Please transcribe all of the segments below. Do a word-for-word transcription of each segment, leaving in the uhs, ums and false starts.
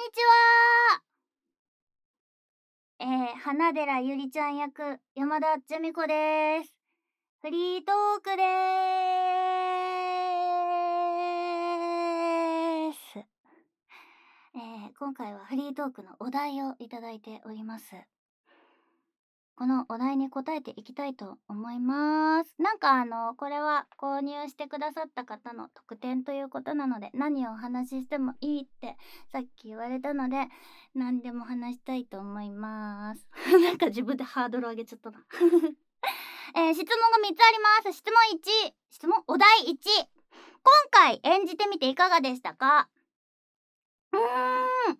ちは。えー、花寺ゆりちゃん役、山田ジェミコです。フリートークでーす。えー、今回はフリートークのお題をいただいております。このお題に答えていきたいと思います。なんかあの、これは購入してくださった方の特典ということなので、何をお話ししてもいいってさっき言われたので、何でも話したいと思います。なんか自分でハードル上げちゃったな。えー、質問がみっつあります。質問いち。質問お題いち。今回演じてみていかがでしたか？うーん。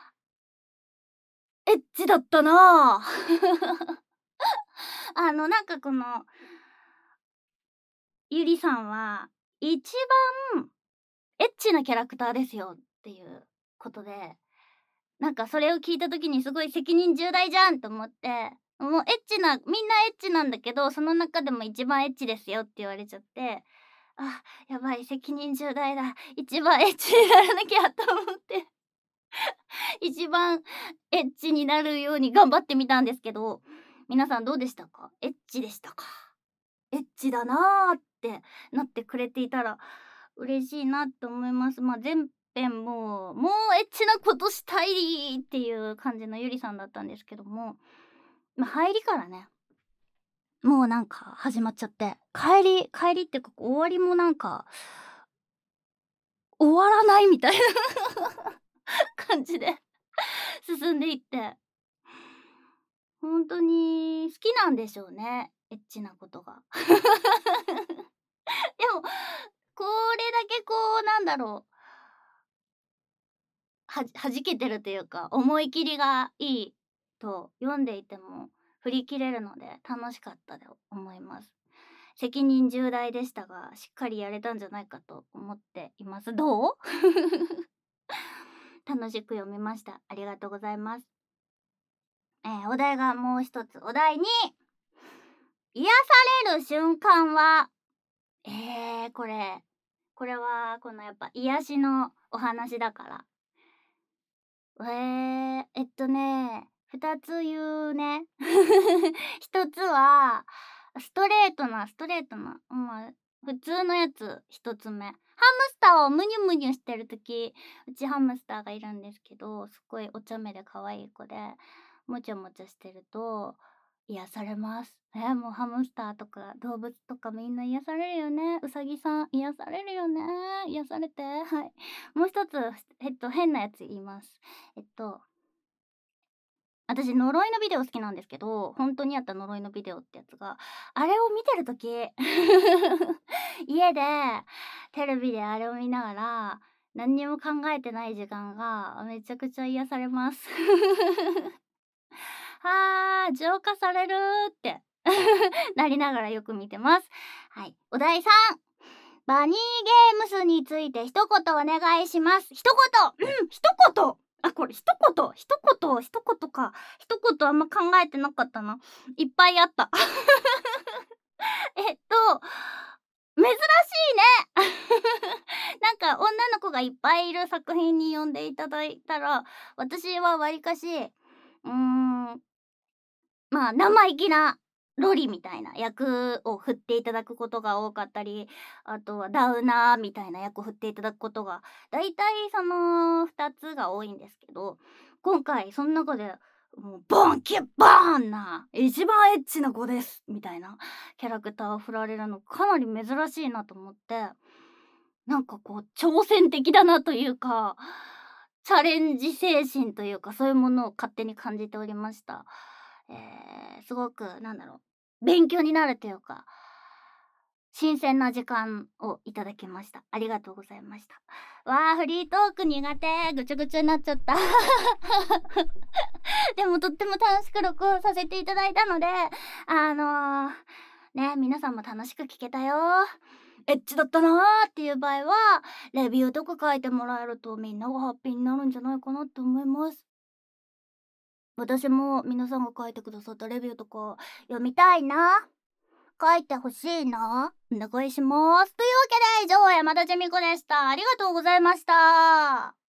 エッチだったなぁ。あの、なんかこの、ゆりさんは一番エッチなキャラクターですよっていうことで、なんかそれを聞いた時にすごい責任重大じゃんと思って、もうエッチな、みんなエッチなんだけど、その中でも一番エッチですよって言われちゃって、あ、やばい、責任重大だ。一番エッチにならなきゃと思って、一番エッチになるように頑張ってみたんですけど、皆さんどうでしたか？エッチでしたか？エッチだなーってなってくれていたら嬉しいなって思います。まあ、全編もう、もうエッチなことしたいっていう感じのゆりさんだったんですけども、まあ、入りからね、もうなんか始まっちゃって、帰り帰りっていうか終わりもなんか、終わらないみたいな感じで進んでいって、ほんとに好きなんでしょうね、エッチなことが。でも、これだけこうなんだろう、は弾けてるというか、思い切りがいいと読んでいても振り切れるので楽しかったと思います。責任重大でしたが、しっかりやれたんじゃないかと思っています。どう？楽しく読みました。ありがとうございます。えー、お題がもう一つ。お題に、癒される瞬間は、えー、これ、これは、このやっぱ癒しのお話だから。えー、えっとね、ふたつ言うね。ひとつは、ストレートなストレートな、まあ、普通のやつ、ひとつめ。ハムスターをムニュムニュしてる時、うちハムスターがいるんですけど、すっごいお茶目で可愛い子で、もちゃもちゃしてると癒されます。え、もうハムスターとか動物とかみんな癒されるよね。うさぎさん癒されるよね。癒されて。はい。もう一つ、えっと、変なやつ言います。えっと、私呪いのビデオ好きなんですけど、ほんとにあった呪いのビデオってやつが、あれを見てる時家でテレビであれを見ながら、何にも考えてない時間がめちゃくちゃ癒されます。はあ、浄化されるってなりながらよく見てます。はい。おだいさん。バニーゲームスについて一言お願いします。一言うん一言あ、これ一言一言一言か。一言あんま考えてなかったな。いっぱいあった。えっと、珍しいねなんか女の子がいっぱいいる作品に呼んでいただいたら、私はわりかし、うーん、まあ、生意気なロリみたいな役を振っていただくことが多かったり、あとはダウナーみたいな役を振っていただくことが、だいたいそのふたつが多いんですけど、今回その中で、もうボンキュッボーンな、一番エッチな子ですみたいなキャラクターを振られるのかなり珍しいなと思って、なんかこう挑戦的だなというか、チャレンジ精神というか、そういうものを勝手に感じておりました。えー、すごくなんだろう、勉強になるというか、新鮮な時間をいただきました。ありがとうございました。わあ、フリートーク苦手。ぐちゃぐちゃになっちゃった。でもとっても楽しく録音させていただいたので、あのー、ね、皆さんも楽しく聞けたよ。エッチだったなーっていう場合は、レビューとか書いてもらえるとみんながハッピーになるんじゃないかなって思います。私も皆さんが書いてくださったレビューとか読みたいな。書いてほしいな。お願いします。というわけで以上、山田ジェミコでした。ありがとうございました。